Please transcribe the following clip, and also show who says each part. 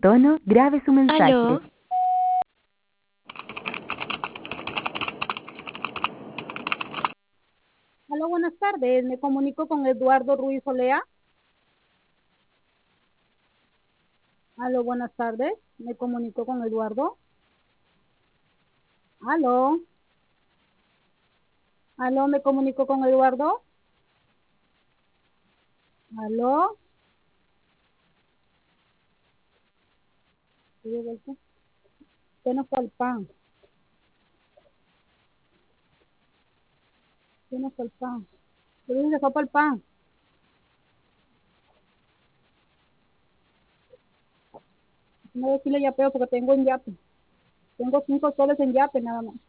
Speaker 1: tono, grabe su mensaje.
Speaker 2: Aló,
Speaker 3: Hola, buenas tardes. Me comunico con Eduardo Ruiz Olea. Aló, buenas tardes. Me comunico con Eduardo. Aló, aló, me comunico con Eduardo. Aló. ¿Qué nos fue el pan? ¿Qué nos fue el pan? ¿Qué dice que fue para el pan? No decirle yapeo porque tengo en yape. Tengo 5 soles en yape nada más.